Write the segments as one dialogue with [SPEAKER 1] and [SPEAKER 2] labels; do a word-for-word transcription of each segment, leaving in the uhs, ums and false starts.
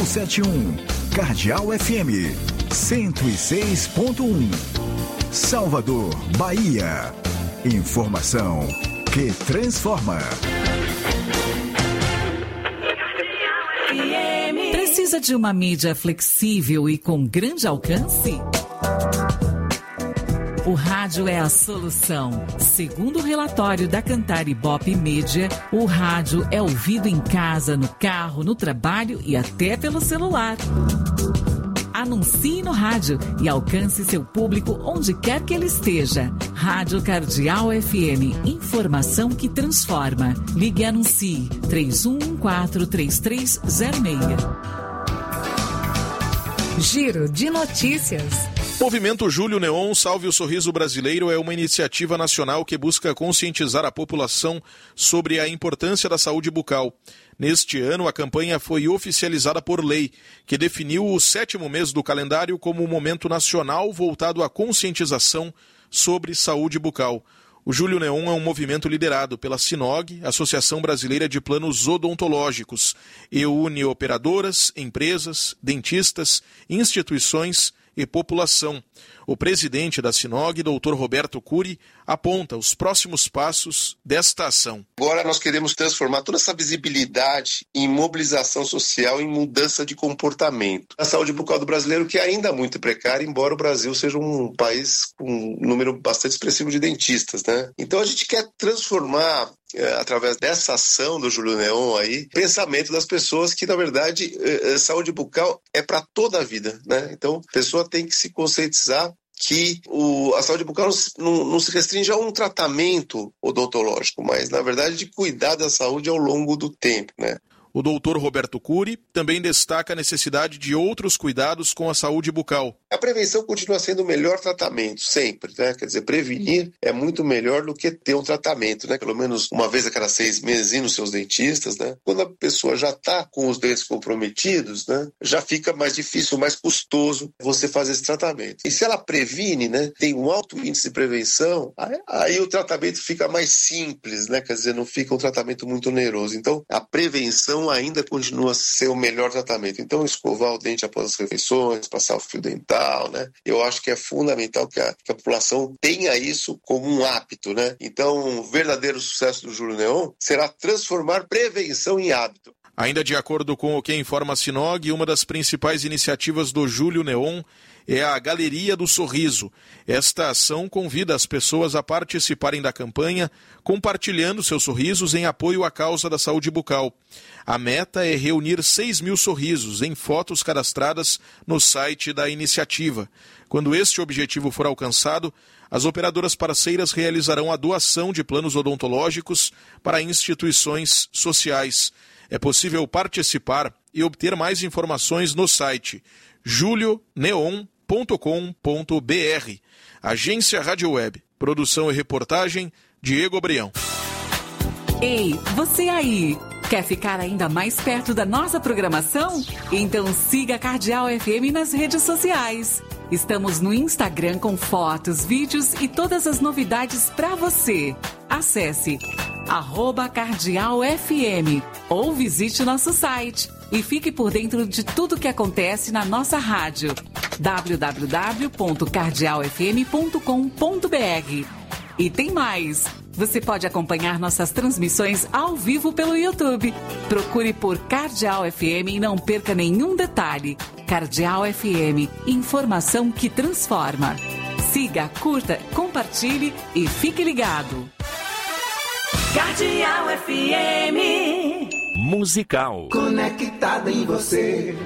[SPEAKER 1] sete um. Cardeal F M cento e seis ponto um. Salvador, Bahia. Informação que transforma.
[SPEAKER 2] Precisa de uma mídia flexível e com grande alcance? O rádio é a solução. Segundo o relatório da Cantar Ibope Mídia, o rádio é ouvido em casa, no carro, no trabalho e até pelo celular. Anuncie no rádio e alcance seu público onde quer que ele esteja. Rádio Cardeal F M. Informação que transforma. Ligue e anuncie três um um quatro, três três zero seis.
[SPEAKER 3] Giro de notícias.
[SPEAKER 4] Movimento Júlio Neon Salve o Sorriso Brasileiro é uma iniciativa nacional que busca conscientizar a população sobre a importância da saúde bucal. Neste ano, a campanha foi oficializada por lei, que definiu o sétimo mês do calendário como um momento nacional voltado à conscientização sobre saúde bucal. O Júlio Neon é um movimento liderado pela Sinog, Associação Brasileira de Planos Odontológicos, e une operadoras, empresas, dentistas, instituições e população. O presidente da Sinog, doutor Roberto Cury, aponta os próximos passos desta ação.
[SPEAKER 5] Agora nós queremos transformar toda essa visibilidade em mobilização social, em mudança de comportamento. A saúde bucal do brasileiro, que é ainda muito precária, embora o Brasil seja um país com um número bastante expressivo de dentistas, né? Então a gente quer transformar, é, através dessa ação do Júlio Neon aí, pensamento das pessoas que, na verdade, é, saúde bucal é para toda a vida, né? Então a pessoa tem que se conscientizar que o, a saúde bucal não, não, não se restringe a um tratamento odontológico, mas, na verdade, de cuidar da saúde ao longo do tempo, né?
[SPEAKER 4] O doutor Roberto Cury também destaca a necessidade de outros cuidados com a saúde bucal.
[SPEAKER 5] A prevenção continua sendo o melhor tratamento, sempre, né? Quer dizer, prevenir é muito melhor do que ter um tratamento, né? Pelo menos uma vez a cada seis meses ir nos seus dentistas, né? Quando a pessoa já está com os dentes comprometidos, né? Já fica mais difícil, mais custoso você fazer esse tratamento. E se ela previne, né? Tem um alto índice de prevenção, aí, aí o tratamento fica mais simples, né? Quer dizer, não fica um tratamento muito oneroso. Então, a prevenção ainda continua a ser o melhor tratamento. Então, escovar o dente após as refeições, passar o fio dental, né? Eu acho que é fundamental que a, que a população tenha isso como um hábito, né? Então, o verdadeiro sucesso do Júlio Neon será transformar prevenção em hábito.
[SPEAKER 4] Ainda de acordo com o que informa a Sinog, uma das principais iniciativas do Júlio Neon é a Galeria do Sorriso. Esta ação convida as pessoas a participarem da campanha, compartilhando seus sorrisos em apoio à causa da saúde bucal. A meta é reunir seis mil sorrisos em fotos cadastradas no site da iniciativa. Quando este objetivo for alcançado, as operadoras parceiras realizarão a doação de planos odontológicos para instituições sociais. É possível participar e obter mais informações no site julio neon ponto com ponto b r. Agência Rádio Web. Produção e reportagem, Diego Brião.
[SPEAKER 2] Ei, você aí! Quer ficar ainda mais perto da nossa programação? Então siga a Cardeal F M nas redes sociais. Estamos no Instagram com fotos, vídeos e todas as novidades para você. Acesse arroba Cardeal F M ou visite nosso site e fique por dentro de tudo que acontece na nossa rádio. w w w ponto cardeal f m ponto com ponto b r. E tem mais! Você pode acompanhar nossas transmissões ao vivo pelo YouTube. Procure por Cardeal F M e não perca nenhum detalhe. Cardeal F M, informação que transforma. Siga, curta, compartilhe e fique ligado.
[SPEAKER 6] Cardeal F M
[SPEAKER 7] Musical.
[SPEAKER 8] Conectada em você.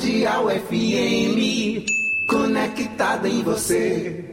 [SPEAKER 8] Cardeal F M, conectada em você.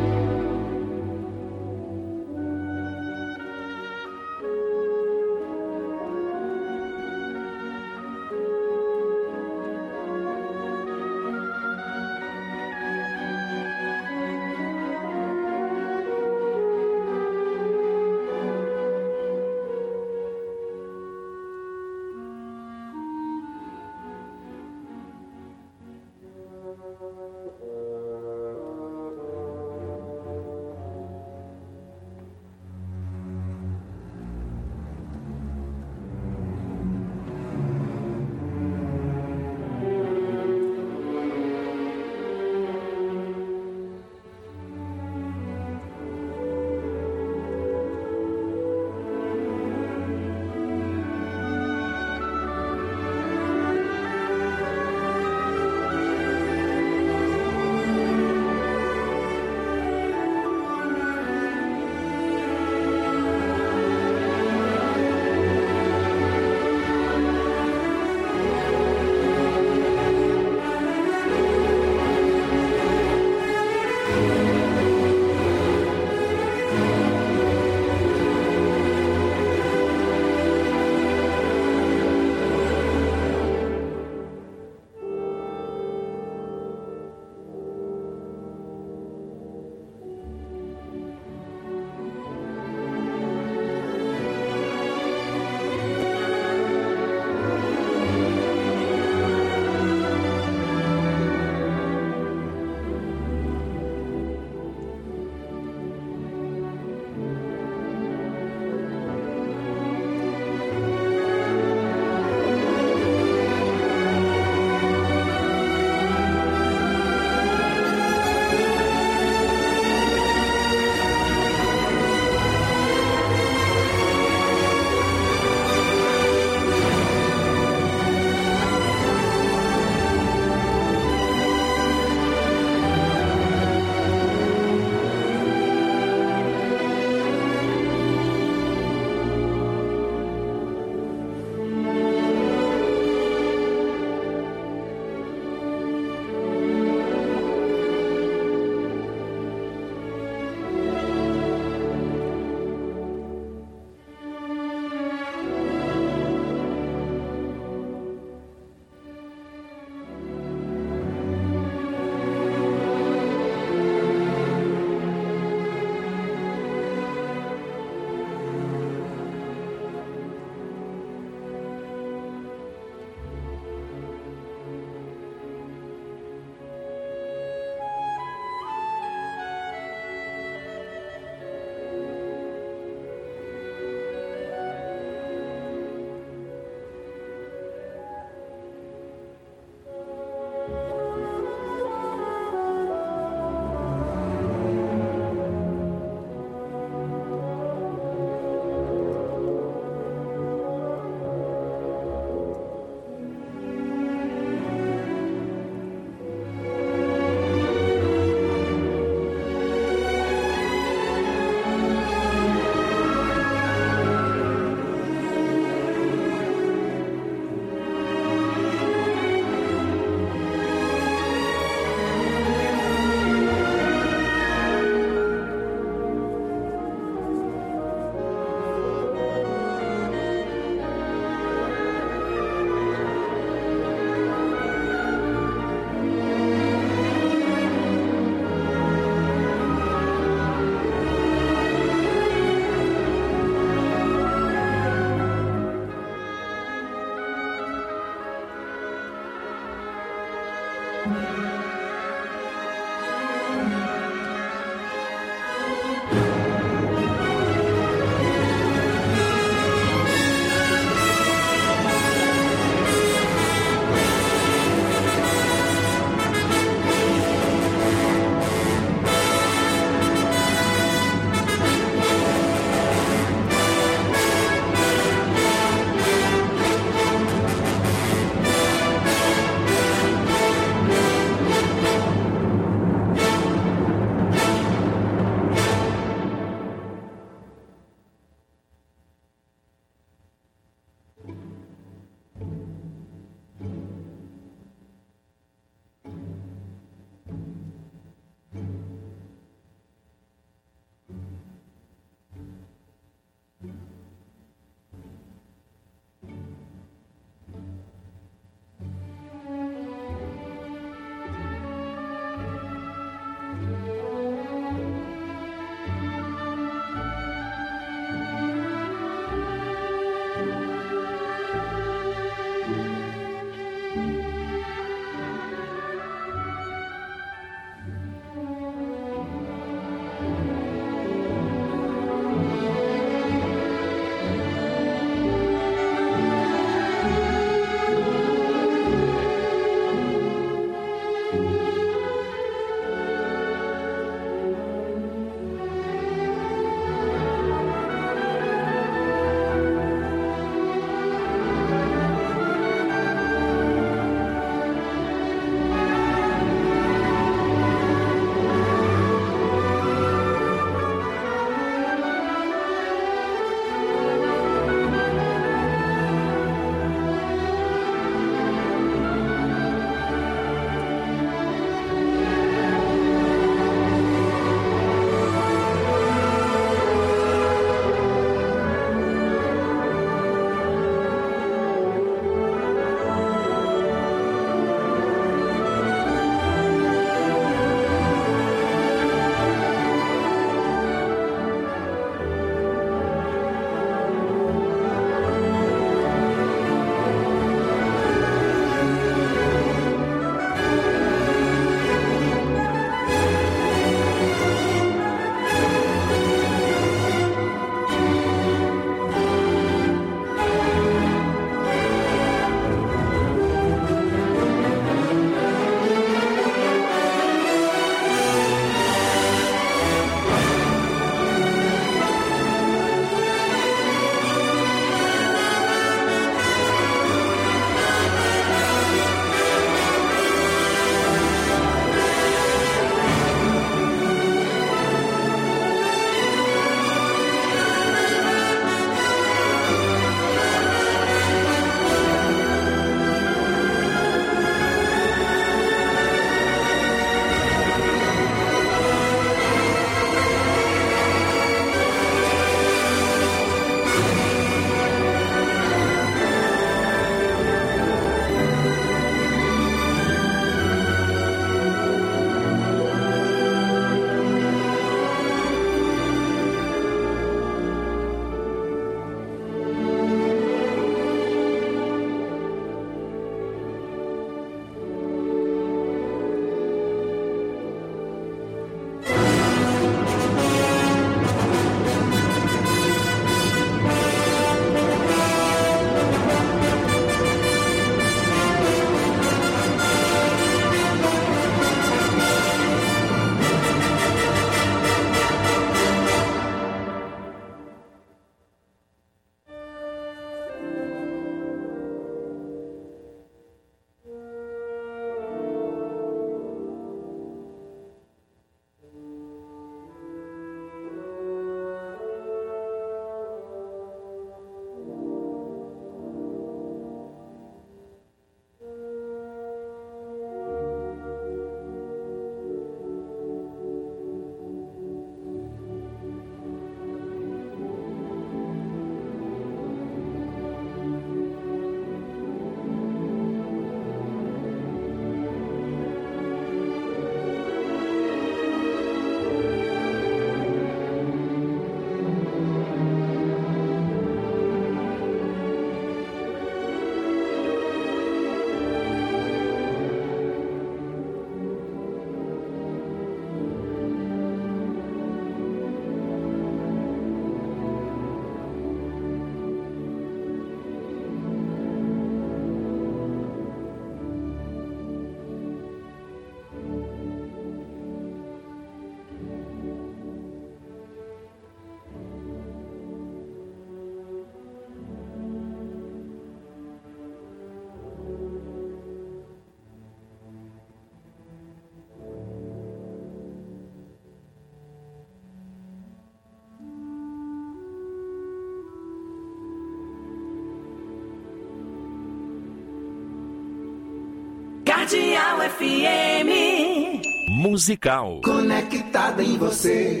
[SPEAKER 6] F M.
[SPEAKER 7] Musical.
[SPEAKER 8] Conectada em você.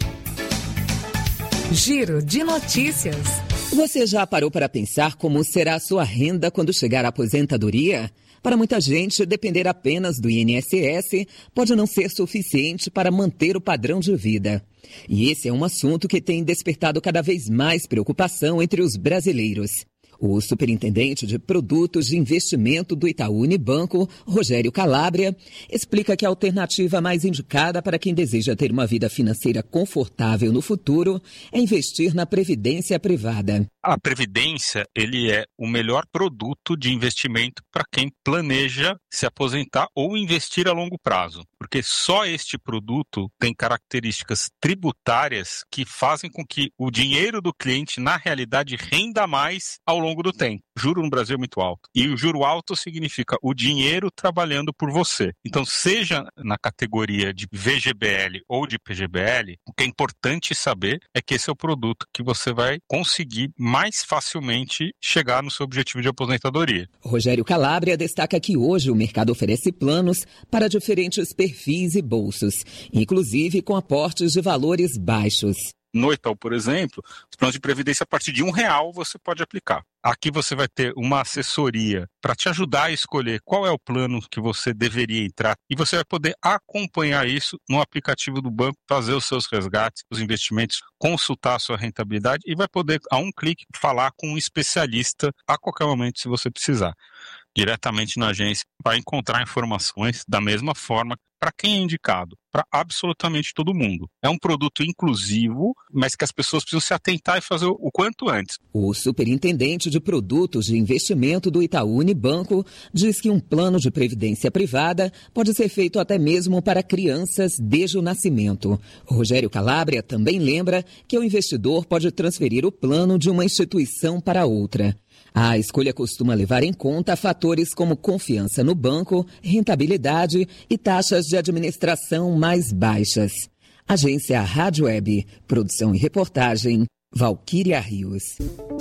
[SPEAKER 3] Giro de notícias.
[SPEAKER 9] Você já parou para pensar como será a sua renda quando chegar à aposentadoria? Para muita gente, depender apenas do I N S S pode não ser suficiente para manter o padrão de vida. E esse é um assunto que tem despertado cada vez mais preocupação entre os brasileiros. O superintendente de produtos de investimento do Itaú Unibanco, Rogério Calabria, explica que a alternativa mais indicada para quem deseja ter uma vida financeira confortável no futuro é investir na previdência privada.
[SPEAKER 10] A previdência, ele é o melhor produto de investimento para quem planeja se aposentar ou investir a longo prazo, porque só este produto tem características tributárias que fazem com que o dinheiro do cliente, na realidade, renda mais ao longo do tempo. O juro no Brasil é muito alto. E o juro alto significa o dinheiro trabalhando por você. Então, seja na categoria de V G B L ou de P G B L, o que é importante saber é que esse é o produto que você vai conseguir mais facilmente chegar no seu objetivo de aposentadoria.
[SPEAKER 9] Rogério Calabria destaca que hoje o mercado oferece planos para diferentes perfis e bolsos, inclusive com aportes de valores baixos.
[SPEAKER 10] No Itaú, por exemplo, os planos de previdência a partir de um real você pode aplicar. Aqui você vai ter uma assessoria para te ajudar a escolher qual é o plano que você deveria entrar e você vai poder acompanhar isso no aplicativo do banco, fazer os seus resgates, os investimentos, consultar a sua rentabilidade e vai poder, a um clique, falar com um especialista a qualquer momento se você precisar. Diretamente na agência, vai encontrar informações da mesma forma para quem é indicado, para absolutamente todo mundo. É um produto inclusivo, mas que as pessoas precisam se atentar e fazer o quanto antes.
[SPEAKER 9] O superintendente de produtos de investimento do Itaú Unibanco diz que um plano de previdência privada pode ser feito até mesmo para crianças desde o nascimento. Rogério Calabria também lembra que o investidor pode transferir o plano de uma instituição para outra. A escolha costuma levar em conta fatores como confiança no banco, rentabilidade e taxas de administração mais baixas. Agência Rádio Web, produção e reportagem, Valquíria Rios.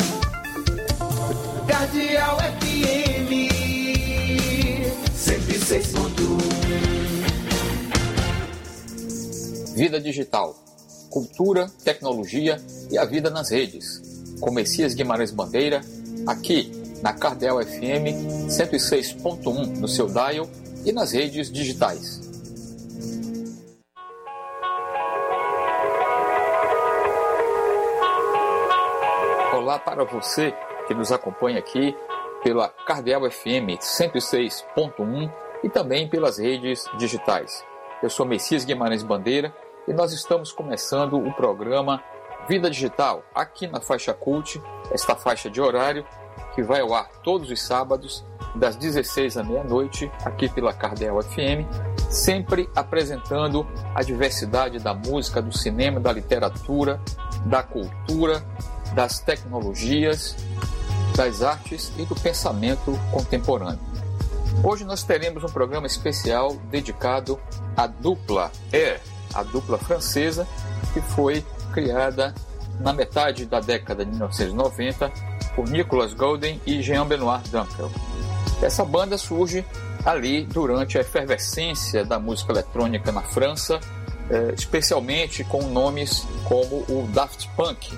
[SPEAKER 8] Cardeal F M cento e seis ponto um.
[SPEAKER 11] Vida digital, cultura, tecnologia e a vida nas redes. Com Messias Guimarães Bandeira, aqui na Cardeal F M cento e seis ponto um no seu dial e nas redes digitais. Olá para você que nos acompanha aqui pela Cardeal F M cento e seis ponto um e também pelas redes digitais. Eu sou Messias Guimarães Bandeira e nós estamos começando o programa Vida Digital, aqui na Faixa Cult, esta faixa de horário que vai ao ar todos os sábados, das dezesseis à meia-noite, aqui pela Cardeal F M, sempre apresentando a diversidade da música, do cinema, da literatura, da cultura, das tecnologias, das artes e do pensamento contemporâneo. Hoje nós teremos um programa especial dedicado à dupla Air, a dupla francesa, que foi criada na metade da década de mil novecentos e noventa por Nicolas Golden e Jean-Benoît Dunkel. Essa banda surge ali durante a efervescência da música eletrônica na França, eh, especialmente com nomes como o Daft Punk,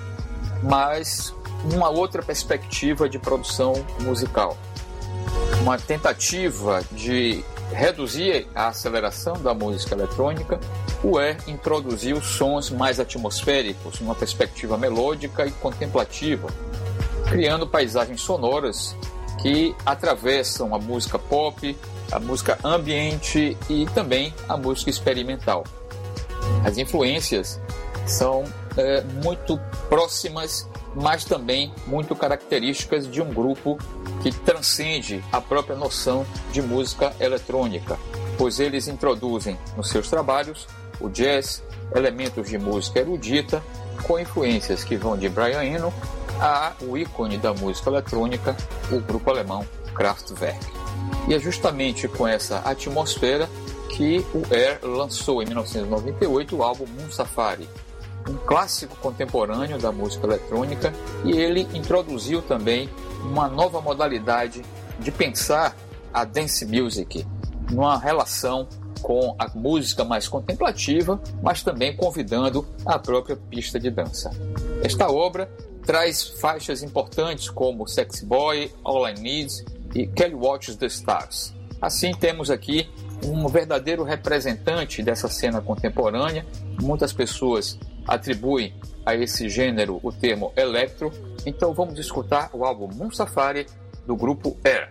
[SPEAKER 11] mas uma outra perspectiva de produção musical. Uma tentativa de reduzir a aceleração da música eletrônica, o Air introduziu sons mais atmosféricos, uma perspectiva melódica e contemplativa, criando paisagens sonoras que atravessam a música pop, a música ambiente e também a música experimental. As influências são é, muito próximas, mas também muito características de um grupo que transcende a própria noção de música eletrônica, pois eles introduzem nos seus trabalhos o jazz, elementos de música erudita, com influências que vão de Brian Eno a o ícone da música eletrônica, o grupo alemão Kraftwerk. E é justamente com essa atmosfera que o Air lançou em mil novecentos e noventa e oito o álbum Moon Safari, um clássico contemporâneo da música eletrônica, e ele introduziu também uma nova modalidade de pensar a dance music, numa relação com a música mais contemplativa, mas também convidando a própria pista de dança. Esta obra traz faixas importantes como Sexy Boy, All I Need e Kelly Watches the Stars. Assim, temos aqui um verdadeiro representante dessa cena contemporânea. Muitas pessoas atribuem a esse gênero o termo electro. Então vamos escutar o álbum Moon Safari do grupo Air.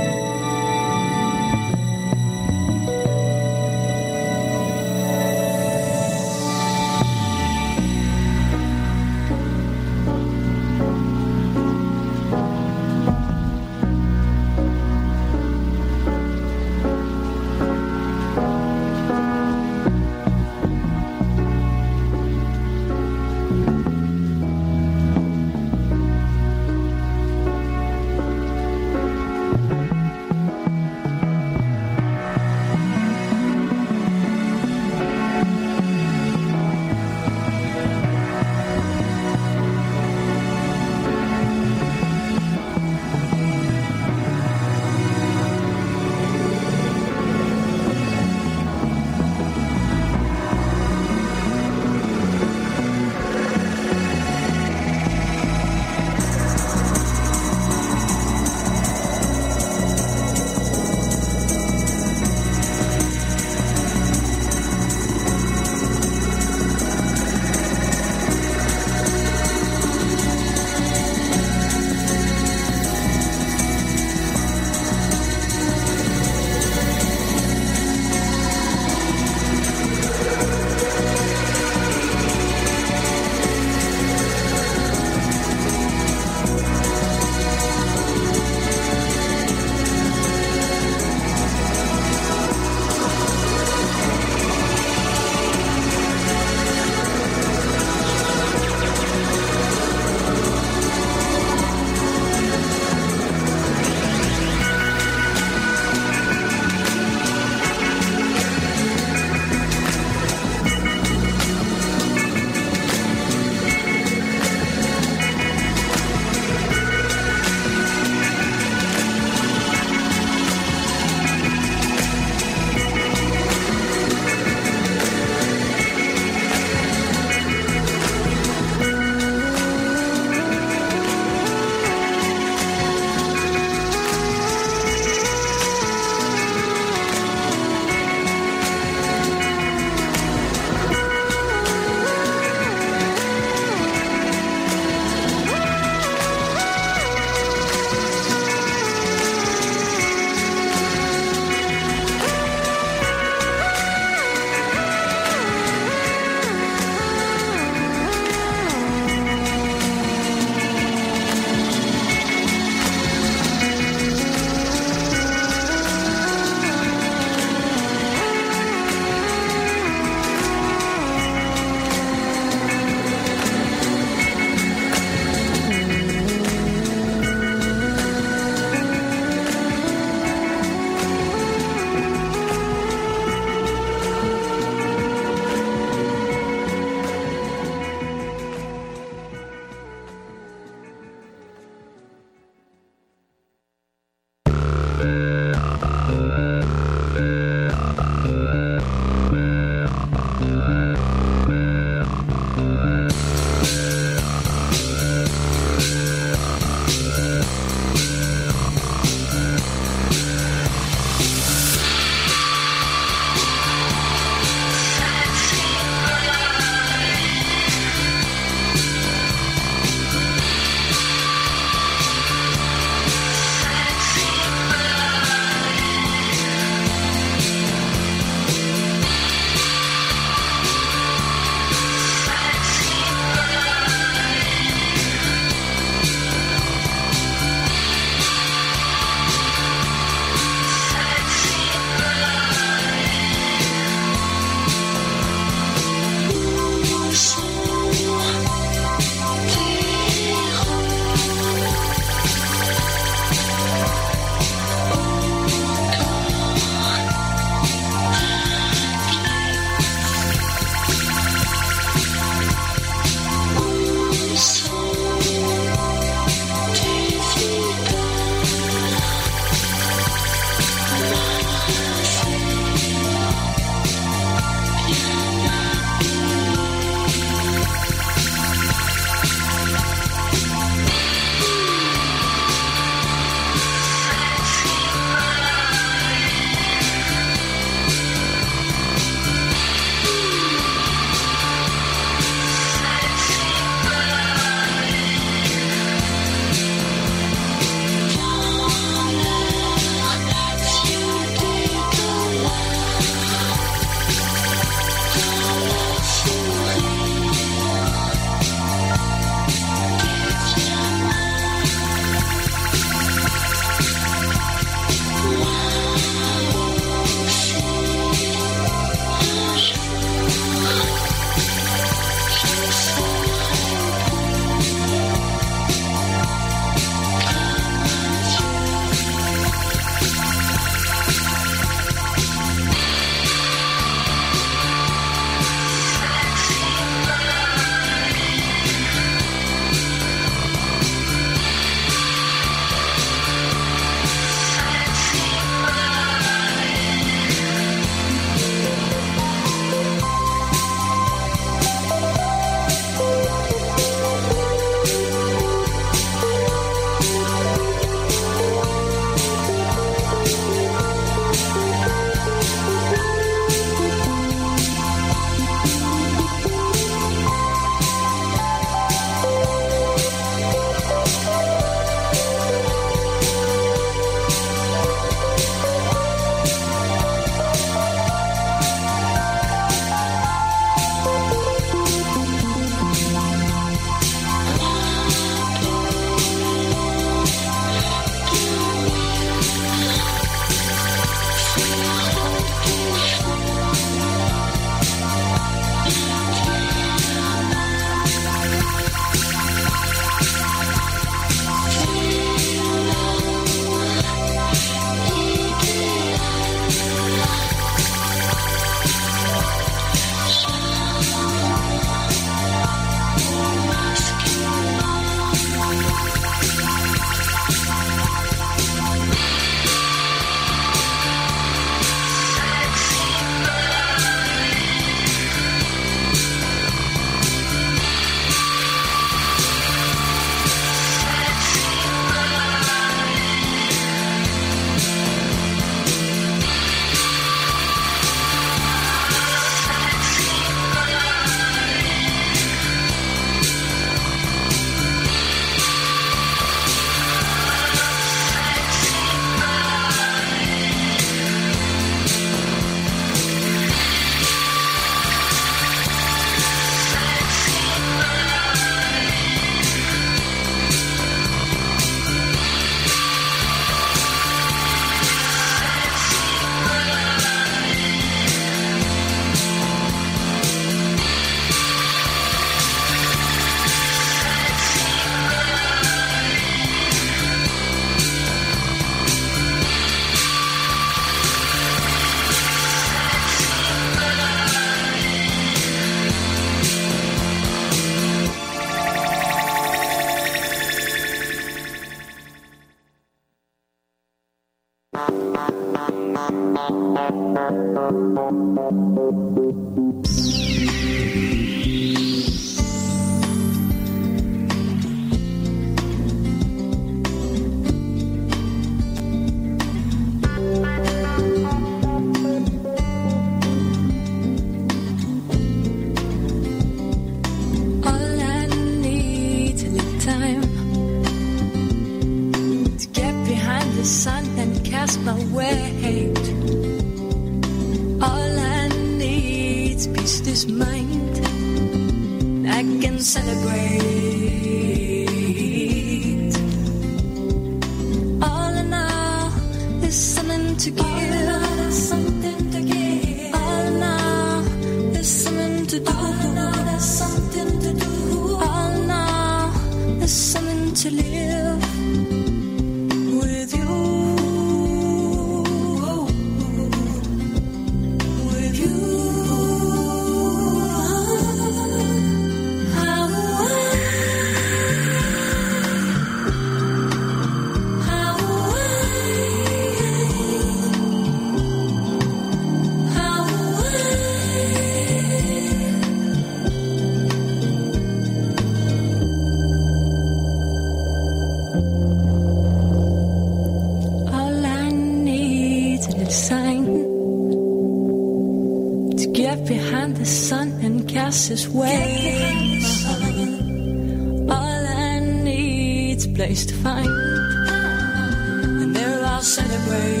[SPEAKER 7] His ways. All I need's a place to find, and there I'll celebrate.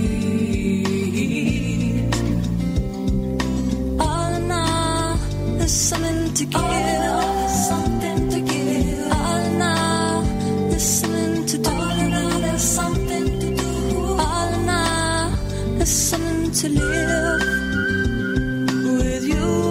[SPEAKER 7] All in all, there's something to give. There's something to give. All in all, there's something to do. All in all, there's something to do. All in all, there's something to live with you.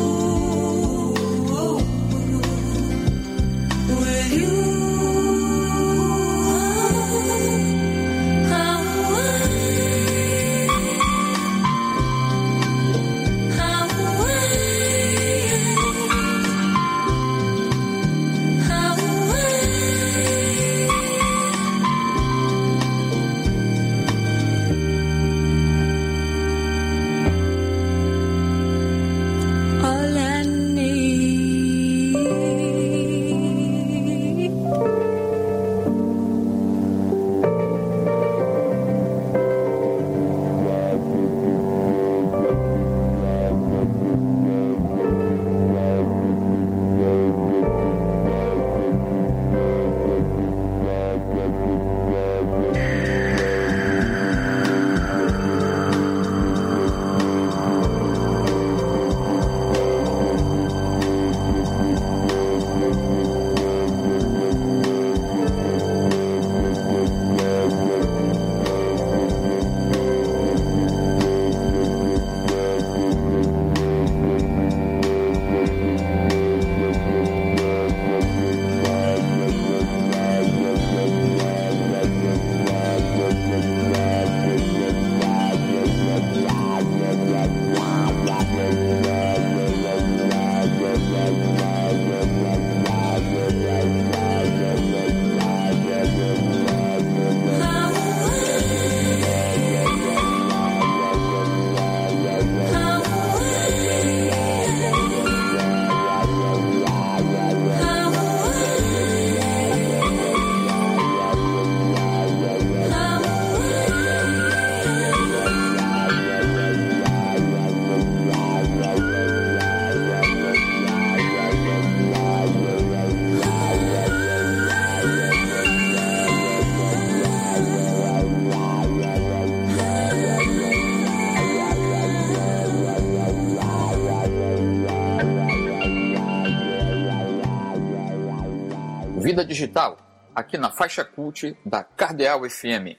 [SPEAKER 11] Vida Digital, aqui na Faixa Cult da Cardeal F M.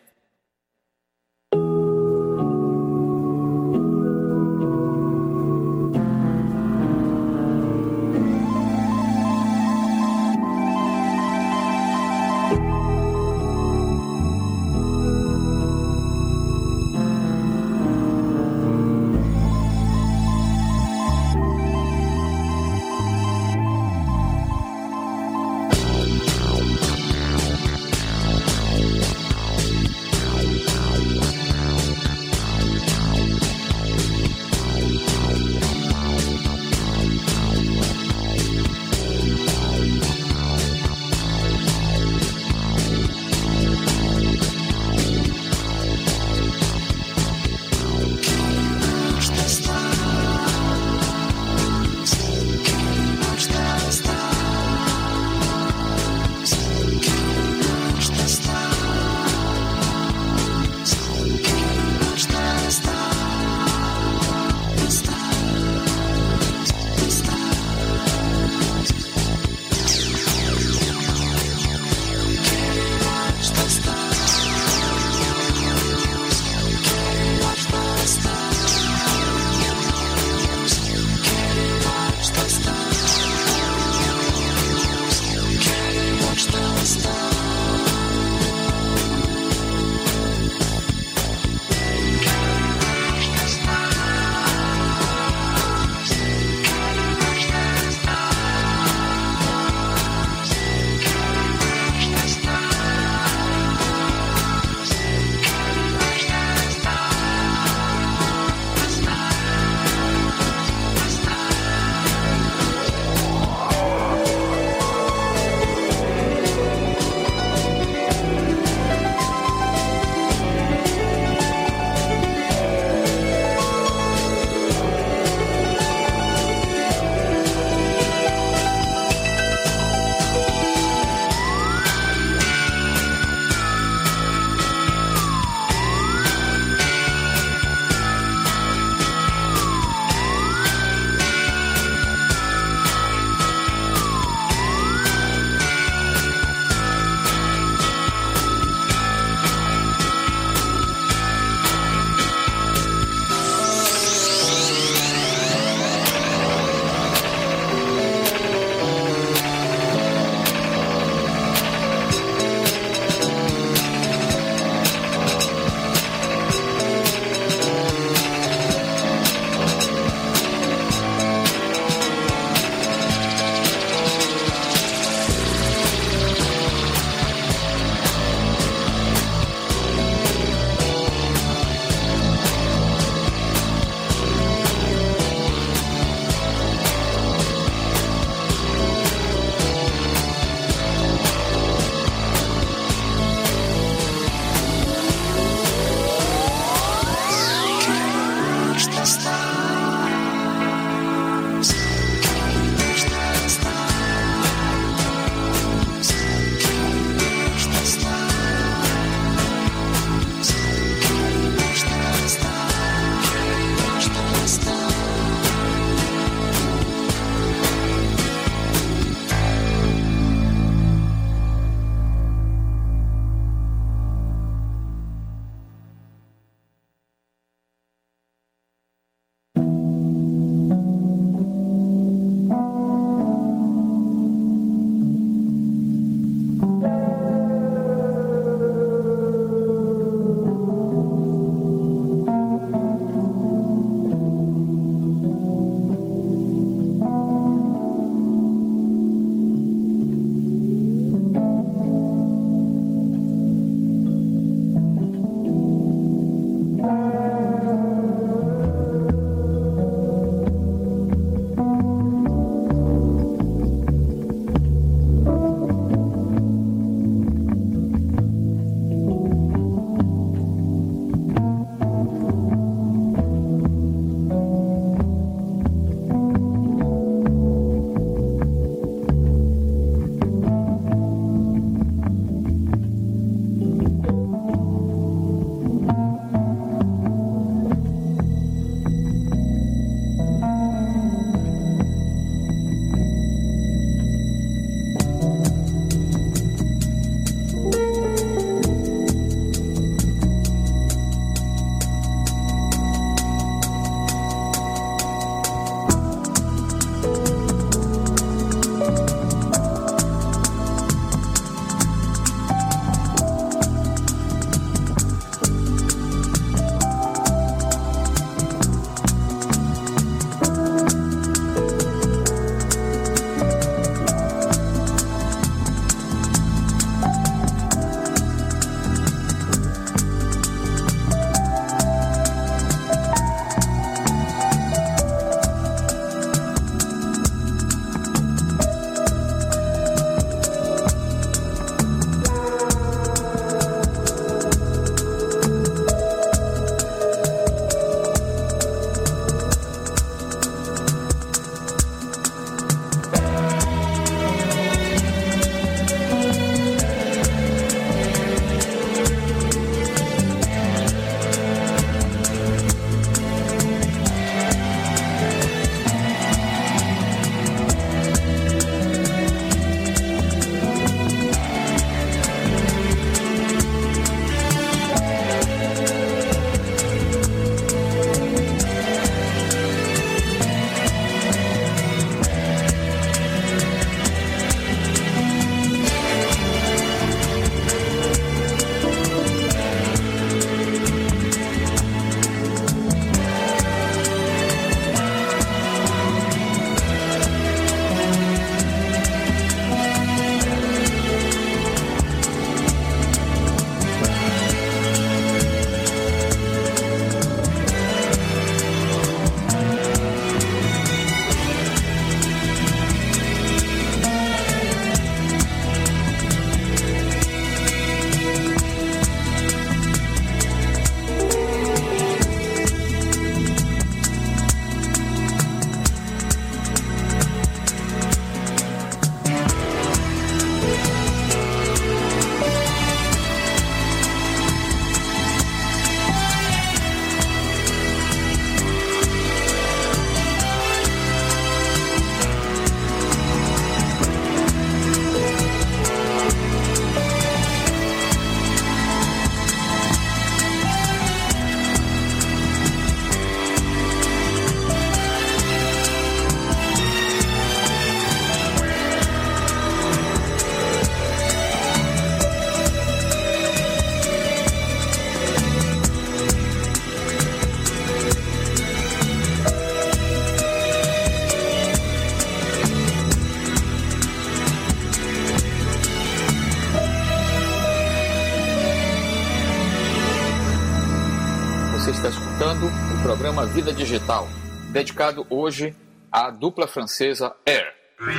[SPEAKER 11] apresentando o programa Vida Digital, dedicado hoje à dupla francesa Air.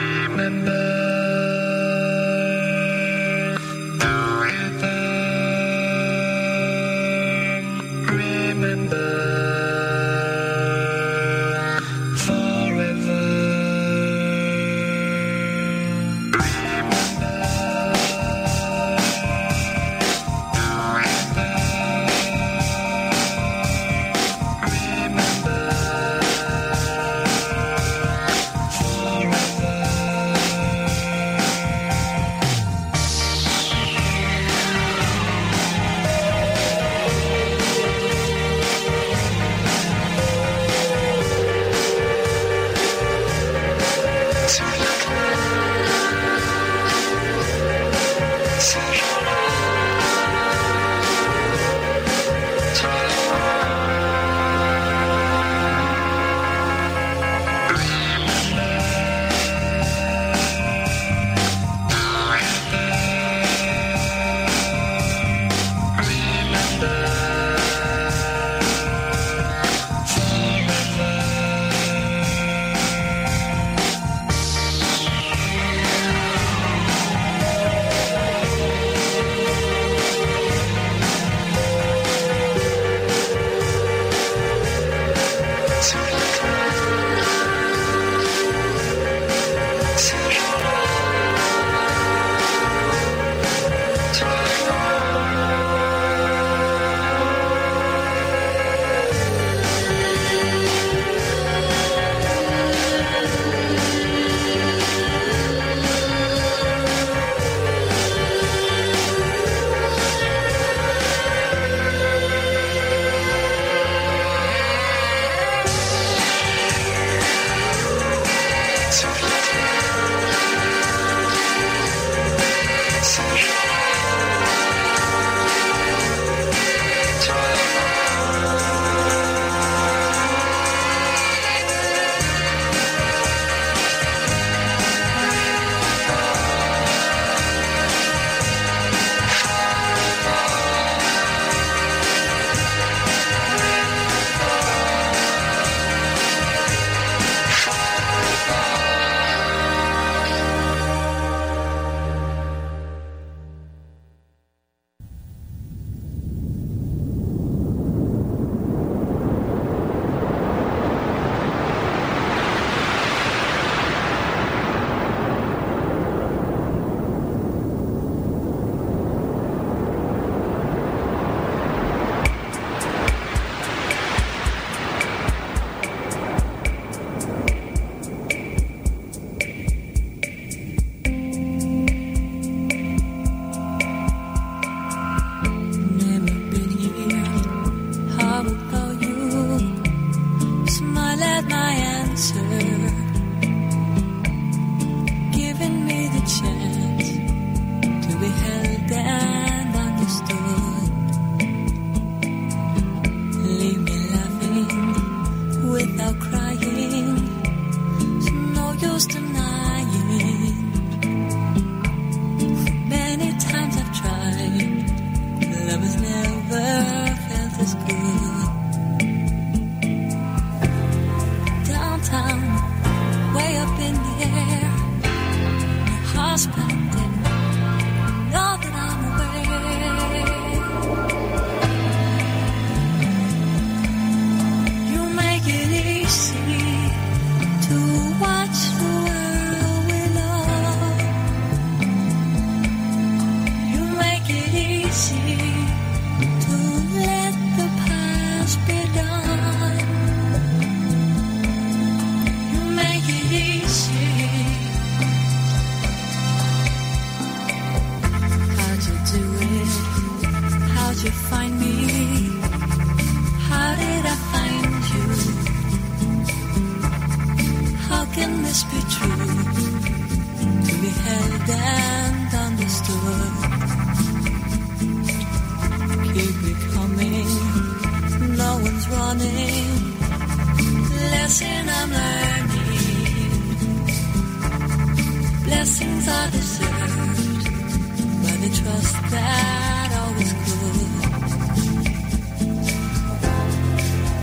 [SPEAKER 7] Blessings are deserved by the trust that always could.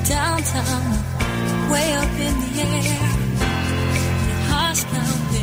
[SPEAKER 7] town, way up in the air. Your heart's pounding.